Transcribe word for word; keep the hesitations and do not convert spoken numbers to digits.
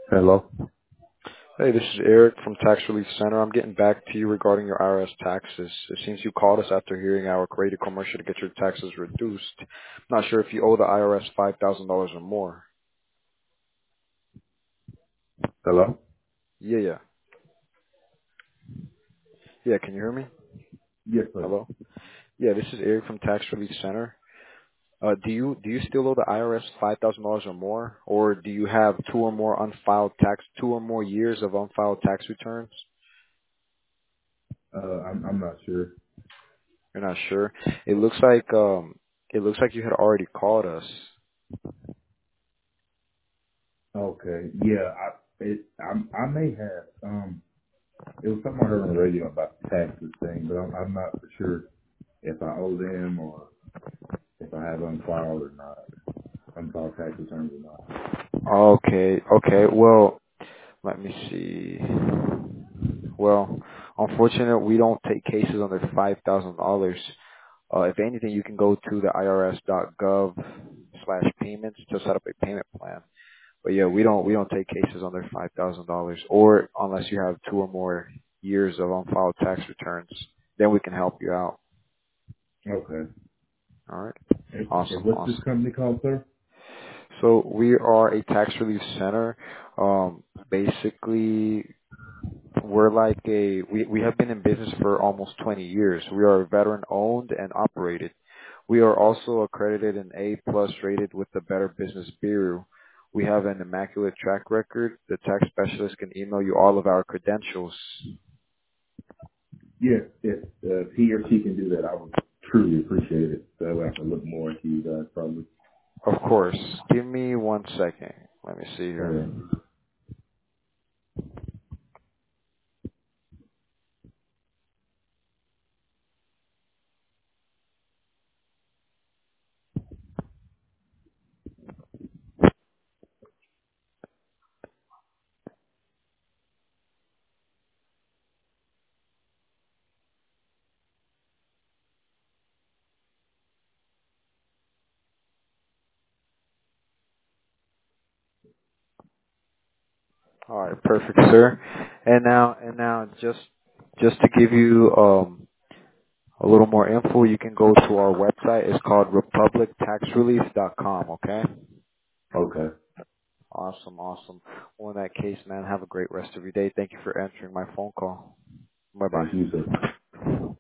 Hello? Hey, this is Eric from Tax Relief Center. I'm getting back to you regarding your I R S taxes. It seems you called us after hearing our creative commercial to get your taxes reduced. Not sure if you owe the I R S five thousand dollars or more. Hello? Yeah, yeah. Yeah, can you hear me? Yes, sir. Hello? Yeah, this is Eric from Tax Relief Center. Uh, do you do you still owe the I R S five thousand dollars or more, or do you have two or more unfiled tax, two or more years of unfiled tax returns? Uh, I'm, I'm not sure. You're not sure. It looks like um, it looks like you had already called us. Okay. Yeah, I, it, I, I may have, um, it was something I heard on the radio about the taxes thing, but I'm, I'm not for sure if I owe them or if I have unfiled or not, unfiled tax returns or not. Okay, okay. Well, let me see. Well, unfortunately, we don't take cases under five thousand dollars. Uh, if anything, you can go to the irs.gov slash payments to set up a payment plan. But yeah, we don't we don't take cases under five thousand dollars, or unless you have two or more years of unfiled tax returns, then we can help you out. Okay. All right. And, and Awesome, what's this awesome. company called, sir? So we are a tax relief center. Um, basically, we're like a we we have been in business for almost twenty years. We are veteran owned and operated. We are also accredited and A plus rated with the Better Business Bureau. We have an immaculate track record. The tax specialist can email you all of our credentials. Yes, if, uh, if he or she can do that, I would truly appreciate it. That way I can look more into you guys probably. Of course. Give me one second. Let me see here. Okay. All right, perfect, sir. And now and now just just to give you um a little more info, you can go to our website. It's called republic tax relief dot com, okay? Okay. Awesome, awesome. Well, in that case, man, have a great rest of your day. Thank you for answering my phone call. Bye-bye. Thank you, sir.